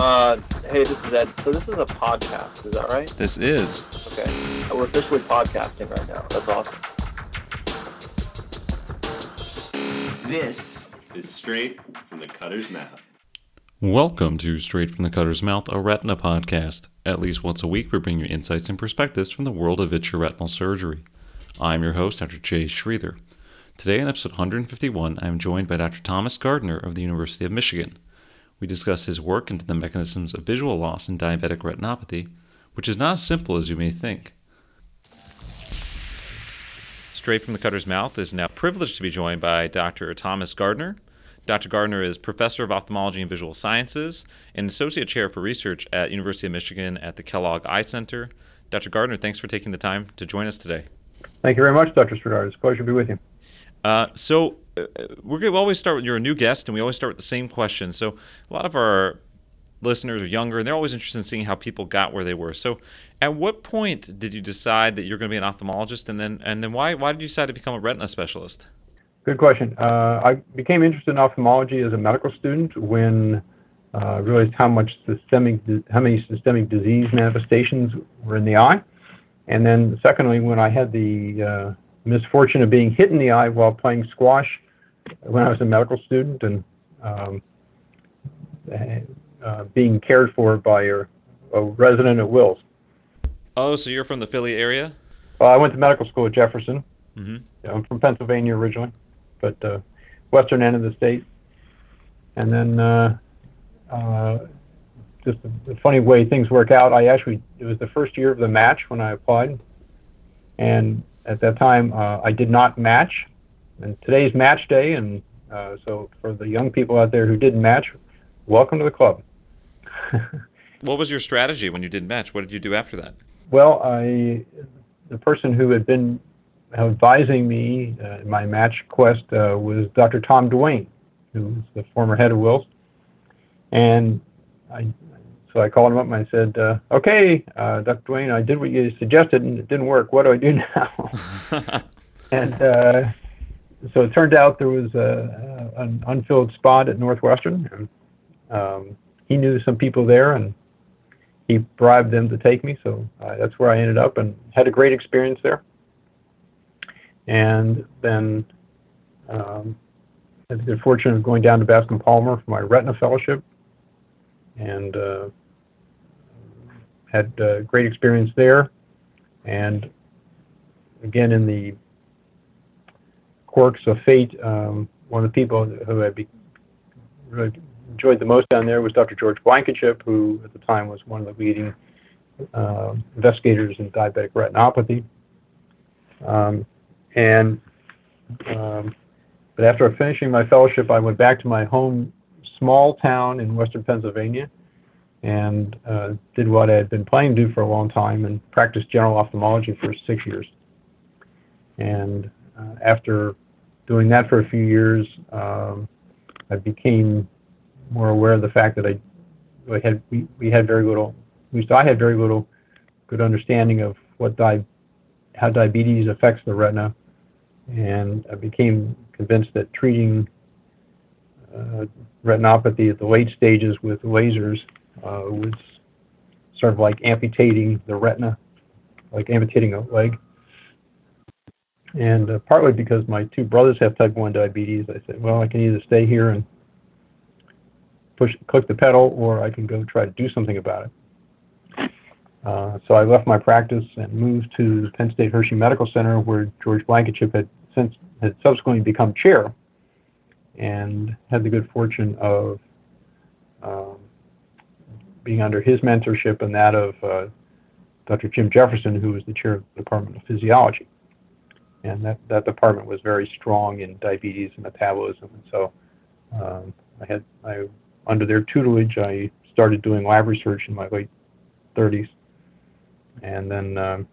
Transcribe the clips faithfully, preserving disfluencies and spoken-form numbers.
Uh, hey, this is Ed. So this is a podcast, is that right? This is. Okay. We're officially podcasting right now. That's awesome. This is Straight from the Cutter's Mouth. Welcome to Straight from the Cutter's Mouth, a retina podcast. At least once a week, we bring you insights and perspectives from the world of vitreoretinal surgery. I'm your host, Doctor Jay Schreither. Today, in episode one hundred fifty-one, I am joined by Doctor Thomas Gardner of the University of Michigan. We discuss his work into the mechanisms of visual loss in diabetic retinopathy, which is not as simple as you may think. Straight from the Cutter's Mouth is now privileged to be joined by Doctor Thomas Gardner. Doctor Gardner is Professor of Ophthalmology and Visual Sciences and Associate Chair for Research at University of Michigan at the Kellogg Eye Center. Doctor Gardner, thanks for taking the time to join us today. Thank you very much, Doctor Schreither. It's a pleasure to be with you. Uh, so uh, we're going to always start with, you're a new guest, and we always start with the same question. So a lot of our listeners are younger, and they're always interested in seeing how people got where they were. So at what point did you decide that you're going to be an ophthalmologist, and then and then why why did you decide to become a retina specialist? Good question. Uh, I became interested in ophthalmology as a medical student when uh, I realized how much systemic, how many systemic disease manifestations were in the eye. And then secondly, when I had the uh, misfortune of being hit in the eye while playing squash when I was a medical student and um, uh, being cared for by a, a resident at Wills. Oh, so you're from the Philly area? Well, I went to medical school at Jefferson. Mm-hmm. I'm from Pennsylvania originally, but uh, western end of the state. And then uh, uh, just the funny way things work out, I actually, it was the first year of the match when I applied. And at that time, uh, I did not match. And today's match day, and uh, so for the young people out there who didn't match, welcome to the club. What was your strategy when you didn't match? What did you do after that? Well, I, the person who had been advising me uh, in my match quest uh, was Doctor Tom Duane, who was the former head of Wills. And I, so I called him up and I said, uh, okay, uh, Doctor Duane, I did what you suggested and it didn't work. What do I do now? and uh, so it turned out there was a, a, an unfilled spot at Northwestern. And, um, he knew some people there and he bribed them to take me. So uh, that's where I ended up and had a great experience there. And then um, I had the good fortune of going down to Bascom Palmer for my retina fellowship, and uh, had a great experience there. And again, in the quirks of fate, um, one of the people who I be, really enjoyed the most down there was Doctor George Blankenship, who at the time was one of the leading uh, investigators in diabetic retinopathy. Um, And, um, but after finishing my fellowship, I went back to my home small town in western Pennsylvania and uh, did what I had been planning to do for a long time and practiced general ophthalmology for six years. And uh, after doing that for a few years, um, I became more aware of the fact that I, I had we, we had very little, at least I had very little good understanding of what di- how diabetes affects the retina. And I became convinced that treating uh, retinopathy at the late stages with lasers uh, was sort of like amputating the retina, like amputating a leg. And uh, partly because my two brothers have type one diabetes, I said, well, I can either stay here and push, click the pedal, or I can go try to do something about it. Uh, so I left my practice and moved to the Penn State Hershey Medical Center, where George Blankenship had since had subsequently become chair, and had the good fortune of um, being under his mentorship and that of uh, Doctor Jim Jefferson, who was the chair of the Department of Physiology. And that, that department was very strong in diabetes and metabolism. And so um, I had, I, under their tutelage, I started doing lab research in my late thirties. And then um,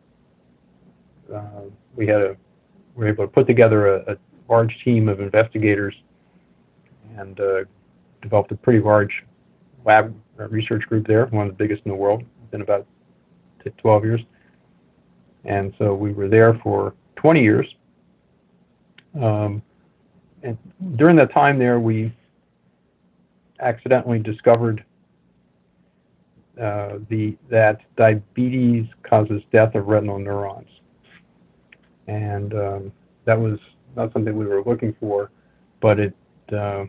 uh, we had a, we were able to put together a, a large team of investigators and uh, developed a pretty large lab uh, research group there, one of the biggest in the world, in about twelve years. And so we were there for twenty years. Um, and during that time there, we accidentally discovered uh, the that diabetes causes death of retinal neurons, and um, that was not something we were looking for, but it uh,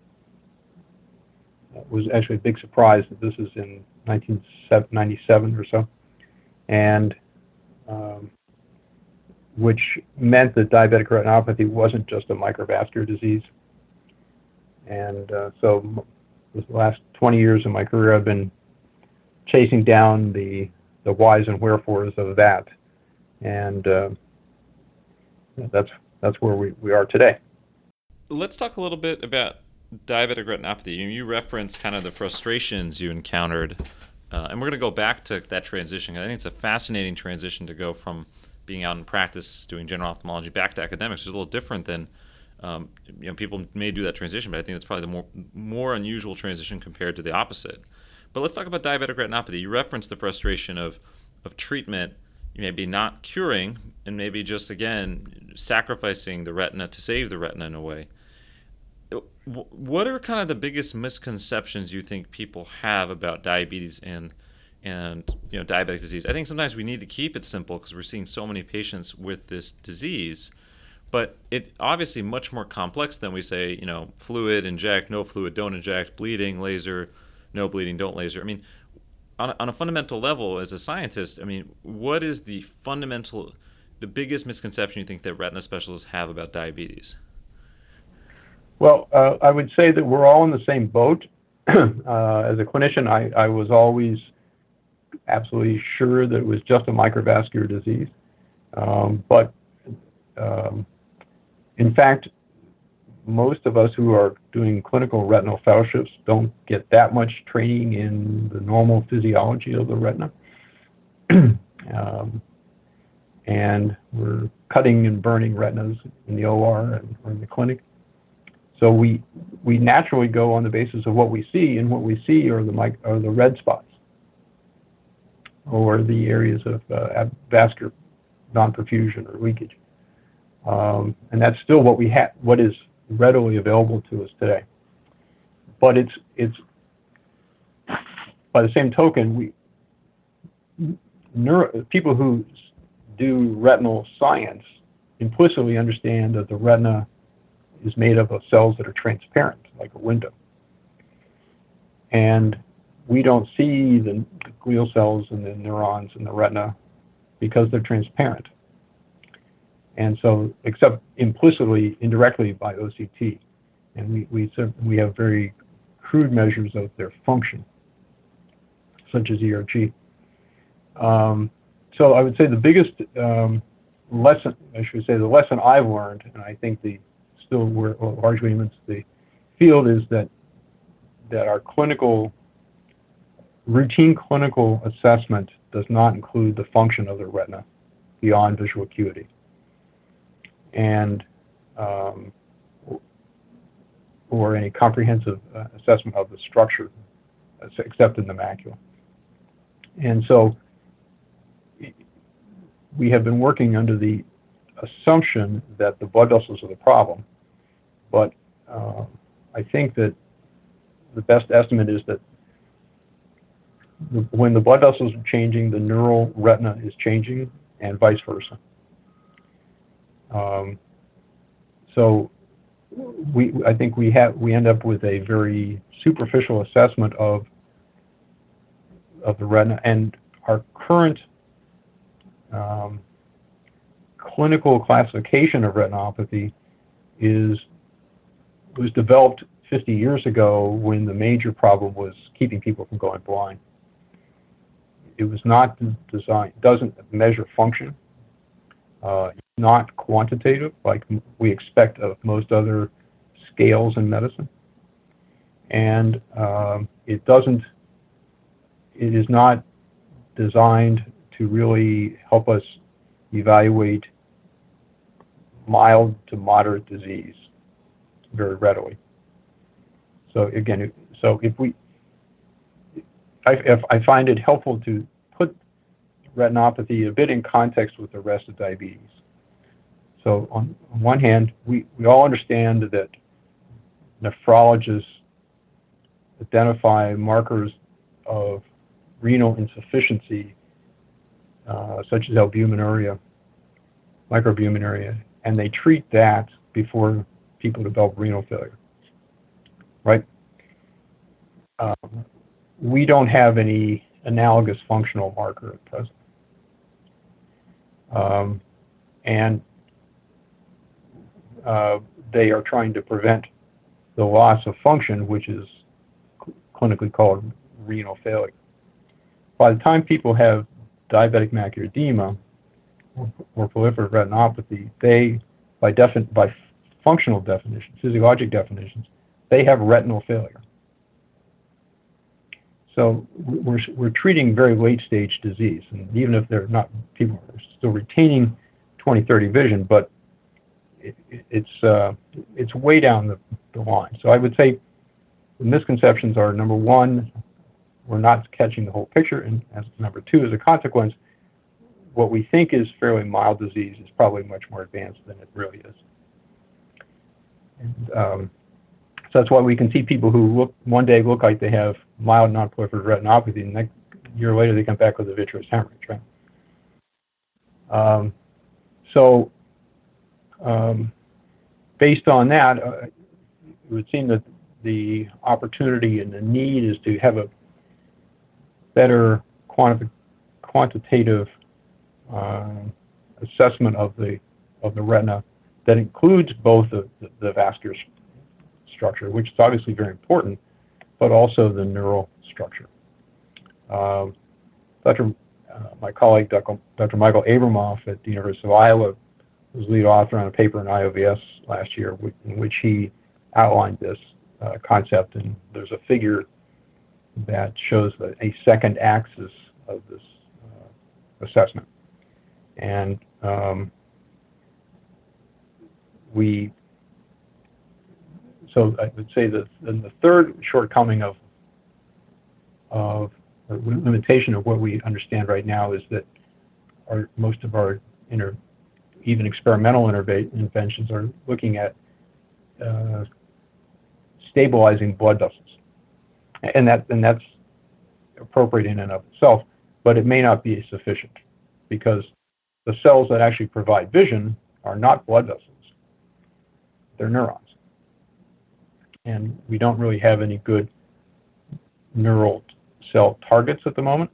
was actually a big surprise that this is in nineteen ninety-seven or so, and um, which meant that diabetic retinopathy wasn't just a microvascular disease. And uh, so the last twenty years of my career, I've been chasing down the the whys and wherefores of that, and uh, that's that's where we, we are today. Let's talk a little bit about diabetic retinopathy. You, you referenced kind of the frustrations you encountered, uh, and we're going to go back to that transition. I think it's a fascinating transition to go from being out in practice doing general ophthalmology back to academics. It's a little different than um, you know, people may do that transition, but I think that's probably the more more unusual transition compared to the opposite. But let's talk about diabetic retinopathy. You referenced the frustration of of treatment, you maybe not curing, and maybe just again sacrificing the retina to save the retina in a way. What are kind of the biggest misconceptions you think people have about diabetes and and you know diabetic disease? I think sometimes we need to keep it simple because we're seeing so many patients with this disease, but it obviously much more complex than we say, you know, fluid, inject, no fluid, don't inject, bleeding, laser, no bleeding, don't laser. I mean, on a, on a fundamental level, as a scientist, I mean, what is the fundamental, the biggest misconception you think that retina specialists have about diabetes? Well, uh, I would say that we're all in the same boat. uh, as a clinician, I, I was always absolutely sure that it was just a microvascular disease. Um, but um, in fact, most of us who are doing clinical retinal fellowships don't get that much training in the normal physiology of the retina. um, and we're cutting and burning retinas in the O R and or in the clinic. So we we naturally go on the basis of what we see, and what we see are the mic are the red spots, or the areas of uh, vascular non-perfusion or leakage, um, and that's still what we have, what is readily available to us today. But it's it's by the same token, we neuro, people who do retinal science implicitly understand that the retina is made up of cells that are transparent, like a window. And we don't see the glial cells and the neurons in the retina because they're transparent. And so, except implicitly, indirectly by O C T. And we, we, we have very crude measures of their function, such as E R G. Um, so I would say the biggest um, lesson, I should say the lesson I've learned, and I think the still we're largely in the field, is that that our clinical, routine clinical assessment does not include the function of the retina beyond visual acuity. And um, or any comprehensive uh, assessment of the structure, except in the macula. And so we have been working under the assumption that the blood vessels are the problem, but uh, I think that the best estimate is that when the blood vessels are changing, the neural retina is changing, and vice versa. Um, so we, I think we have we end up with a very superficial assessment of of the retina, and our current um, clinical classification of retinopathy is was developed fifty years ago when the major problem was keeping people from going blind. It was not designed, doesn't measure function, uh, not quantitative like we expect of most other scales in medicine, and um, it doesn't, it is not designed to really help us evaluate mild to moderate disease very readily. So again, so if we, I, if I find it helpful to put retinopathy a bit in context with the rest of diabetes. So on, on one hand, we, we all understand that nephrologists identify markers of renal insufficiency, uh, such as albuminuria, microalbuminuria, and they treat that before people develop renal failure, right? Um, we don't have any analogous functional marker at present. Um, and uh, they are trying to prevent the loss of function, which is cl- clinically called renal failure. By the time people have diabetic macular edema or, or proliferative retinopathy, they, by, defi- by functional definitions, physiologic definitions, they have retinal failure. So we're, we're treating very late stage disease, and even if they're not, people are still retaining twenty thirty vision, but it, it's, uh, it's way down the, the line. So I would say the misconceptions are, number one, we're not catching the whole picture, and as number two, as a consequence, what we think is fairly mild disease is probably much more advanced than it really is. And, um, so that's why we can see people who look one day look like they have mild non-proliferative retinopathy, and next year later they come back with a vitreous hemorrhage, right? Um, so, um, based on that, uh, it would seem that the opportunity and the need is to have a better quanti quantitative uh, assessment of the of the retina that includes both the, the, the vascular structure, which is obviously very important, but also the neural structure. Um, Doctor Uh, my colleague, Doctor Michael Abramoff at the University of Iowa, was lead author on a paper in I O V S last year in which he outlined this uh, concept, and there's a figure that shows the, a second axis of this uh, assessment. And um, we So I would say that then the third shortcoming of, of the limitation of what we understand right now is that our, most of our inter, even experimental interventions are looking at uh, stabilizing blood vessels. And, that, and that's appropriate in and of itself, but it may not be sufficient because the cells that actually provide vision are not blood vessels, they're neurons. And we don't really have any good neural cell targets at the moment.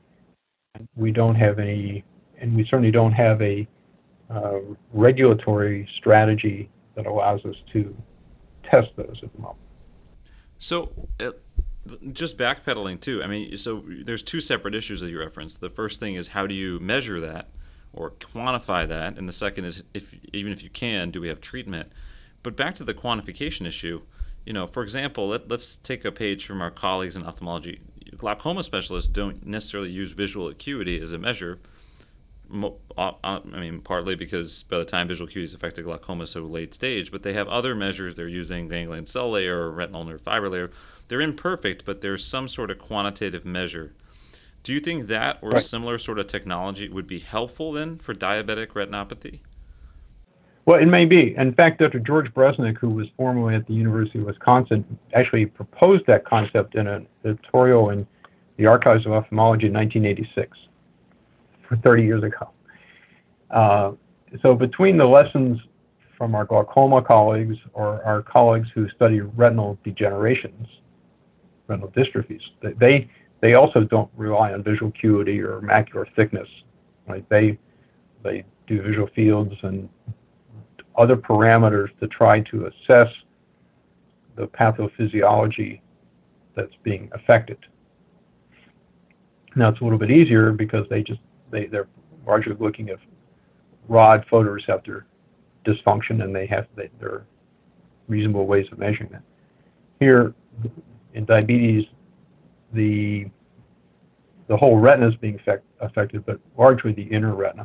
We don't have any, and we certainly don't have a uh, regulatory strategy that allows us to test those at the moment. So, uh, just backpedaling too, I mean, so there's two separate issues that you referenced. The first thing is how do you measure that or quantify that? And the second is, if even if you can, do we have treatment? But back to the quantification issue, you know, for example, let, let's take a page from our colleagues in ophthalmology. Glaucoma specialists don't necessarily use visual acuity as a measure. I mean, partly because by the time visual acuity is affected, glaucoma is so late stage, but they have other measures they're using, ganglion cell layer or retinal nerve fiber layer. They're imperfect, but there's some sort of quantitative measure. Do you think that or right. a similar sort of technology would be helpful then for diabetic retinopathy? Well, it may be. In fact, Doctor George Bresnik, who was formerly at the University of Wisconsin, actually proposed that concept in an editorial in the Archives of Ophthalmology in nineteen eighty-six, for thirty years ago. Uh, so between the lessons from our glaucoma colleagues or our colleagues who study retinal degenerations, retinal dystrophies, they they also don't rely on visual acuity or macular thickness. Right? They they do visual fields and other parameters to try to assess the pathophysiology that's being affected. Now it's a little bit easier because they just they they're largely looking at rod photoreceptor dysfunction, and they have they, there are reasonable ways of measuring that. Here in diabetes, the the whole retina is being effect, affected, but largely the inner retina.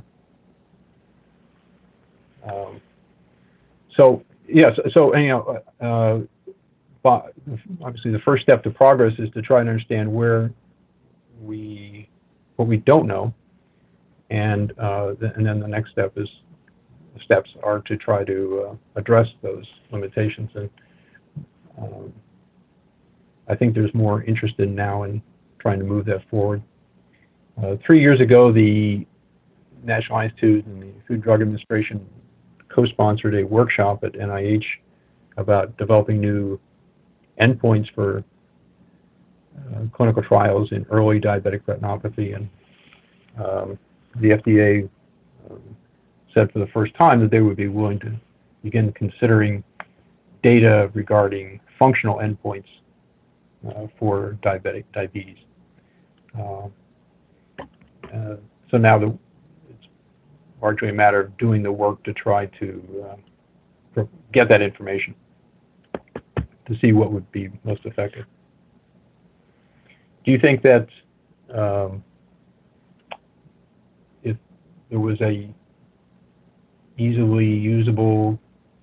Um, so yes, so you know, uh, obviously the first step to progress is to try and understand where we what we don't know, and uh, th and then the next step is steps are to try to uh, address those limitations. And um, I think there's more interest in now in trying to move that forward. Uh, three years ago, the National Institute and the Food and Drug Administration co-sponsored a workshop at N I H about developing new endpoints for uh, clinical trials in early diabetic retinopathy, and um, the F D A um, said for the first time that they would be willing to begin considering data regarding functional endpoints uh, for diabetic diabetes. Uh, uh, so now the, it's largely a matter of doing the work to try to uh, get that information to see what would be most effective. Do you think that um, if there was a easily usable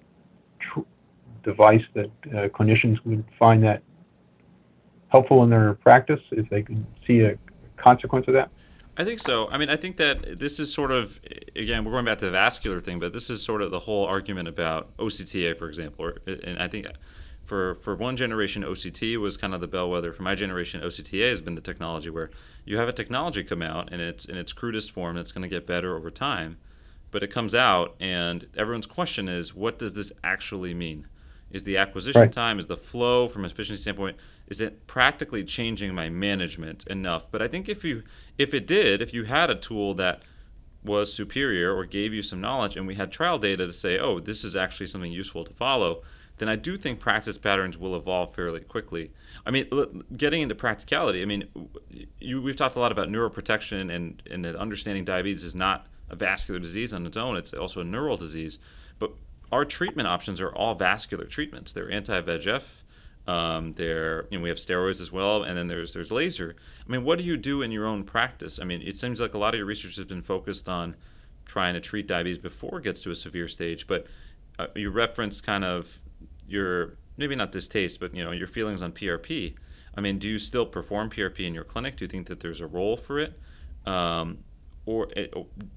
tr device that uh, clinicians would find that helpful in their practice if they could see a consequence of that? I think so. I mean, I think that this is sort of, again, we're going back to the vascular thing, but this is sort of the whole argument about O C T A, for example. Or, and I think for for one generation, O C T was kind of the bellwether. For my generation, O C T A has been the technology where you have a technology come out and it's in its crudest form, and it's going to get better over time. But it comes out, and everyone's question is, what does this actually mean? Is the acquisition right. time, is the flow from an efficiency standpoint, is it practically changing my management enough? But I think if you, if it did, if you had a tool that was superior or gave you some knowledge, and we had trial data to say, oh, this is actually something useful to follow, then I do think practice patterns will evolve fairly quickly. I mean, getting into practicality, I mean, you, we've talked a lot about neuroprotection, and, and understanding diabetes is not a vascular disease on its own, it's also a neural disease. But our treatment options are all vascular treatments. They're anti-V E G F, um, they're, you know, we have steroids as well, and then there's there's laser. I mean, what do you do in your own practice? I mean, it seems like a lot of your research has been focused on trying to treat diabetes before it gets to a severe stage, but uh, you referenced kind of your, maybe not distaste, but you know, your feelings on P R P. I mean, do you still perform P R P in your clinic? Do you think that there's a role for it? Um, or it,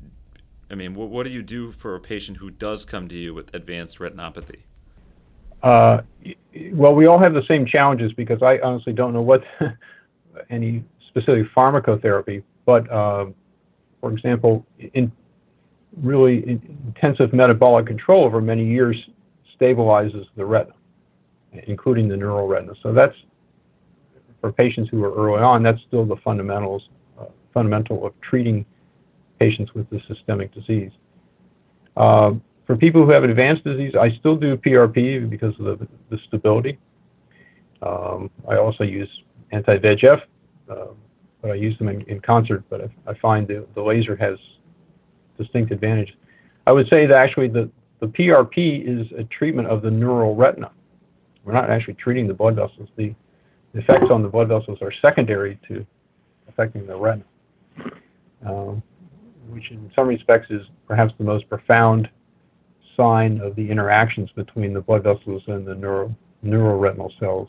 I mean, what, what do you do for a patient who does come to you with advanced retinopathy? Uh, well, we all have the same challenges because I honestly don't know what any specific pharmacotherapy, but uh, for example, in really intensive metabolic control over many years stabilizes the retina, including the neural retina. So that's, for patients who are early on, that's still the fundamentals, uh, fundamental of treating patients with the systemic disease. Uh, for people who have advanced disease, I still do P R P because of the, the stability. Um, I also use anti-V E G F, uh, but I use them in, in concert, but I, I find the, the laser has distinct advantages. I would say that actually the, the P R P is a treatment of the neural retina. We're not actually treating the blood vessels. The, the effects on the blood vessels are secondary to affecting the retina. Um, which in some respects is perhaps the most profound sign of the interactions between the blood vessels and the neural, neuroretinal cells.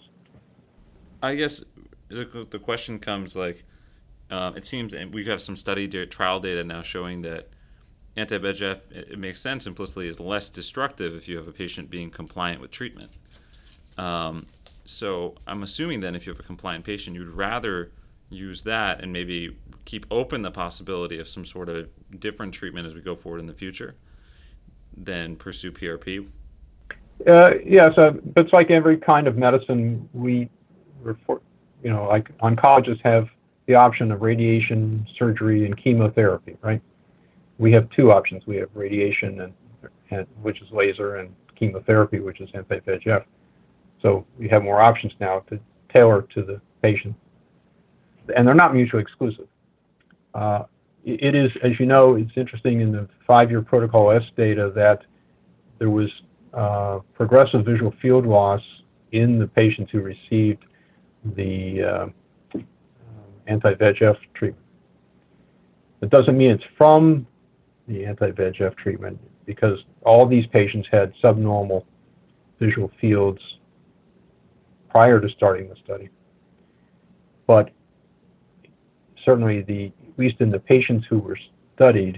I guess the, the question comes like, um, it seems, and we have some study data, trial data now showing that anti-V E G F, it, it makes sense implicitly, is less destructive if you have a patient being compliant with treatment. Um, so I'm assuming then if you have a compliant patient, you'd rather use that and maybe keep open the possibility of some sort of different treatment as we go forward in the future than pursue P R P? Uh, yeah, so it's like every kind of medicine. We, refer, you know, like oncologists have the option of radiation, surgery, and chemotherapy, right? We have two options. We have radiation, and, and which is laser, and chemotherapy, which is anti-V E G F. So we have more options now to tailor to the patient. And they're not mutually exclusive. Uh, it is, as you know, it's interesting in the five-year Protocol S data that there was uh, progressive visual field loss in the patients who received the uh, anti-V E G F treatment. It doesn't mean it's from the anti-V E G F treatment because all these patients had subnormal visual fields prior to starting the study. But certainly, the, at least in the patients who were studied,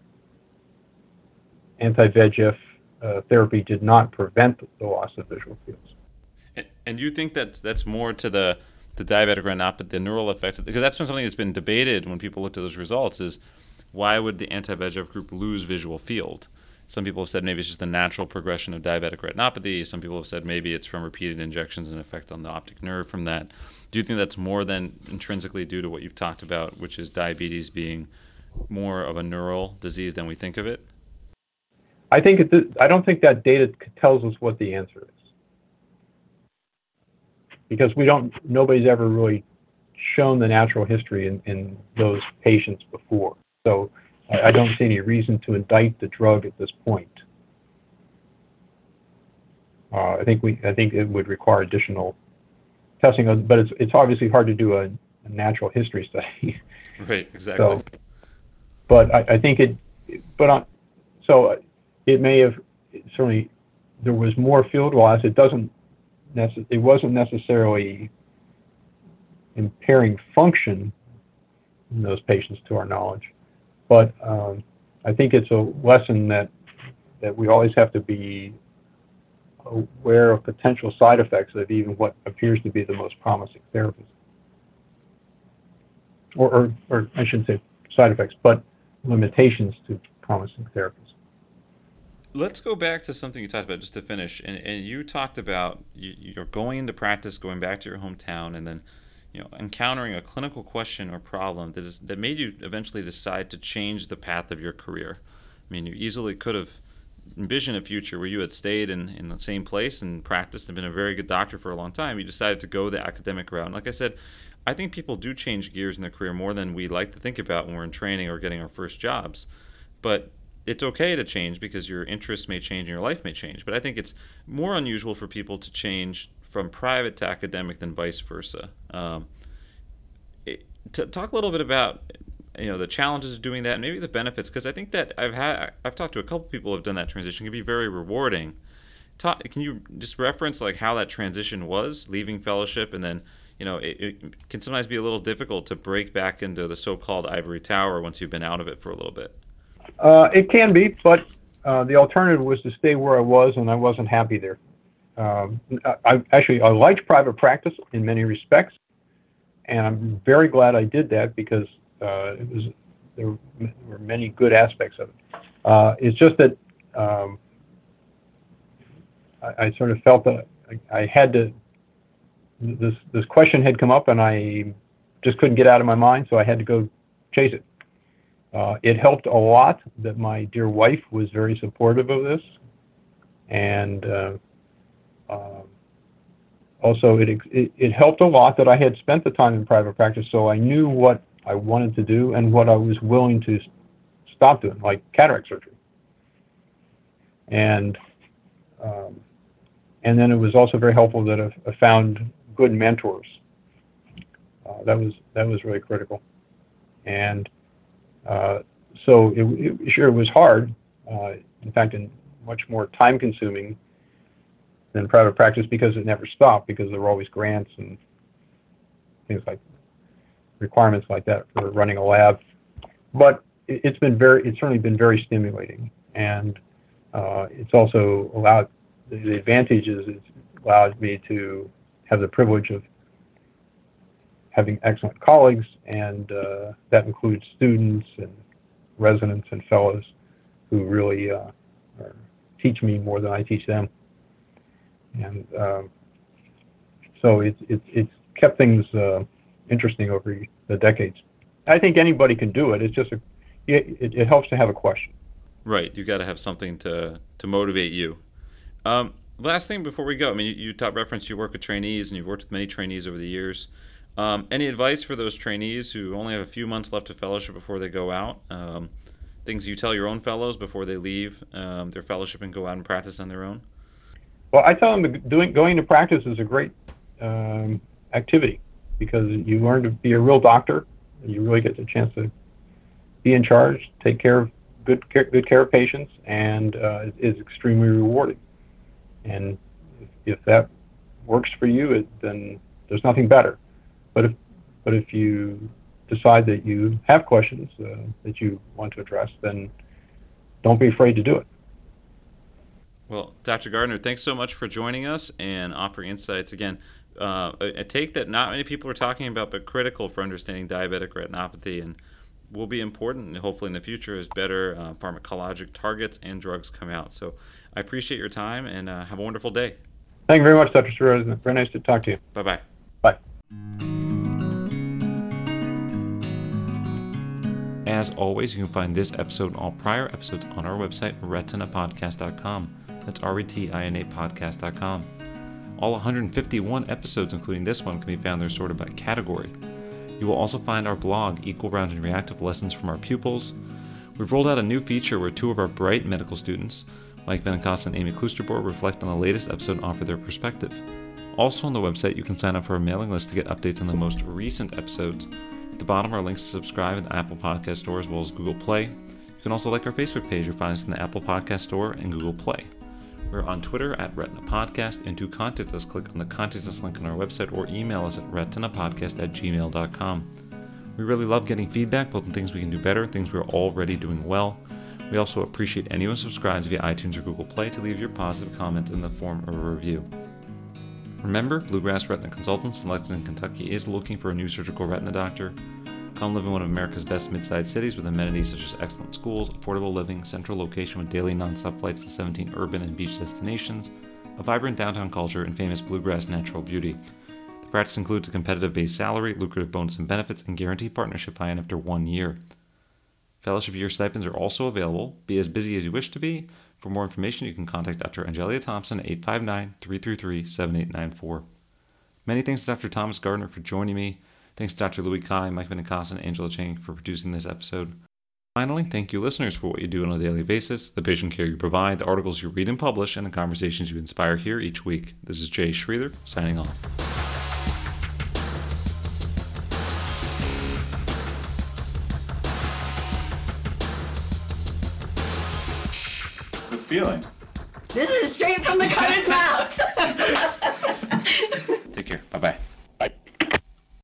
anti-V E G F uh, therapy did not prevent the loss of visual fields. And, and you think that that's more to the the diabetic retinopathy, the neural effect, because that's been something that's been debated when people looked at those results, is why would the anti-V E G F group lose visual field? Some people have said maybe it's just the natural progression of diabetic retinopathy. Some people have said maybe it's from repeated injections and effect on the optic nerve from that. Do you think that's more than intrinsically due to what you've talked about, which is diabetes being more of a neural disease than we think of it? I think it, I don't think that data tells us what the answer is, because we don't. Nobody's ever really shown the natural history in, in those patients before. So I, I don't see any reason to indict the drug at this point. Uh, I think we. I think it would require additional testing, but it's it's obviously hard to do a, a natural history study. Right. Exactly. So, but I, I think it. But on, so. It may have, certainly, there was more field loss. It doesn't, necess- it wasn't necessarily impairing function in those patients, to our knowledge. But um, I think it's a lesson that that we always have to be aware of potential side effects of even what appears to be the most promising therapies. Or, or, or I shouldn't say side effects, but limitations to promising therapies. Let's go back to something you talked about just to finish. And, and you talked about you, you're going into practice, going back to your hometown, and then you know encountering a clinical question or problem that is, that made you eventually decide to change the path of your career. I mean, you easily could have envisioned a future where you had stayed in, in the same place and practiced and been a very good doctor for a long time. You decided to go the academic route. And like I said, I think people do change gears in their career more than we like to think about when we're in training or getting our first jobs. But it's okay to change because your interests may change and your life may change. But I think it's more unusual for people to change from private to academic than vice versa. Um, it, to talk a little bit about you know the challenges of doing that and maybe the benefits, because I think that I've had I've talked to a couple people who have done that transition. It can be very rewarding. Talk, can you just reference like how that transition was, leaving fellowship, and then you know it, it can sometimes be a little difficult to break back into the so-called ivory tower once you've been out of it for a little bit. Uh, it can be, but uh, the alternative was to stay where I was, and I wasn't happy there. Um, I, I actually I liked private practice in many respects, and I'm very glad I did that because uh, it was there were many good aspects of it. Uh, it's just that um, I, I sort of felt that I, I had to. This this question had come up, and I just couldn't get out of my mind, so I had to go chase it. Uh, it helped a lot that my dear wife was very supportive of this, and uh, uh, also it, it it helped a lot that I had spent the time in private practice, so I knew what I wanted to do and what I was willing to stop doing, like cataract surgery. And um, and then it was also very helpful that I, I found good mentors. Uh, that was that was really critical, and. Uh, so it, it sure it was hard. Uh, in fact, and much more time-consuming than private practice because it never stopped. Because there were always grants and things like requirements like that for running a lab. But it, it's been very, it's certainly been very stimulating, and uh, it's also allowed. The advantage is it's allowed me to have the privilege of having excellent colleagues, and uh, that includes students and residents and fellows who really uh, are, teach me more than I teach them. And um, so it's it, it's kept things uh, interesting over the decades. I think anybody can do it. It's just a, it, it helps to have a question. Right, you got to have something to to motivate you. Um, last thing before we go, I mean, you, you top reference you work with trainees, and you've worked with many trainees over the years. Um, any advice for those trainees who only have a few months left of fellowship before they go out? Um, things you tell your own fellows before they leave um, their fellowship and go out and practice on their own? Well, I tell them that doing going to practice is a great um, activity because you learn to be a real doctor. And you really get the chance to be in charge, take care of good care, good care of patients, and uh, it is extremely rewarding. And if, if that works for you, it, then there's nothing better. But if but if you decide that you have questions uh, that you want to address, then don't be afraid to do it. Well, Doctor Gardner, thanks so much for joining us and offering insights. Again, uh, a, a take that not many people are talking about, but critical for understanding diabetic retinopathy, and will be important, and hopefully in the future, as better uh, pharmacologic targets and drugs come out. So I appreciate your time, and uh, have a wonderful day. Thank you very much, Doctor Cerrone. Very nice to talk to you. Bye-bye. Bye. As always, you can find this episode and all prior episodes on our website, retina podcast dot com. That's R E T I N A podcast dot com. All one hundred fifty-one episodes, including this one, can be found there sorted by category. You will also find our blog, Equal Round and Reactive Lessons from Our Pupils. We've rolled out a new feature where two of our bright medical students, Mike Benincasa and Amy Kloosterboer, reflect on the latest episode and offer their perspective. Also on the website, you can sign up for our mailing list to get updates on the most recent episodes. At the bottom are links to subscribe in the Apple Podcast Store as well as Google Play. You can also like our Facebook page or find us in the Apple Podcast Store and Google Play. We're on Twitter at Retina Podcast, and to contact us, click on the Contact Us link on our website or email us at retinapodcast at gmail dot com. We really love getting feedback, both on things we can do better and things we're already doing well. We also appreciate anyone who subscribes via iTunes or Google Play to leave your positive comments in the form of a review. Remember, Bluegrass Retina Consultants in Lexington, Kentucky is looking for a new surgical retina doctor. Come live in one of America's best mid-sized cities with amenities such as excellent schools, affordable living, central location with daily non-stop flights to seventeen urban and beach destinations, a vibrant downtown culture, and famous bluegrass natural beauty. The practice includes a competitive base salary, lucrative bonus and benefits, and guaranteed partnership buy-in after one year. Fellowship year stipends are also available. Be as busy as you wish to be. For more information, you can contact Doctor Angelia Thompson at eight five nine, three three three, seven eight nine four. Many thanks to Doctor Thomas Gardner for joining me. Thanks to Doctor Louis Kai, Mike Benincasa, and Angela Chang for producing this episode. Finally, thank you listeners for what you do on a daily basis, the patient care you provide, the articles you read and publish, and the conversations you inspire here each week. This is Jay Schreither, signing off. Good feeling. This is straight from the cutter's mouth. Take care. Bye-bye.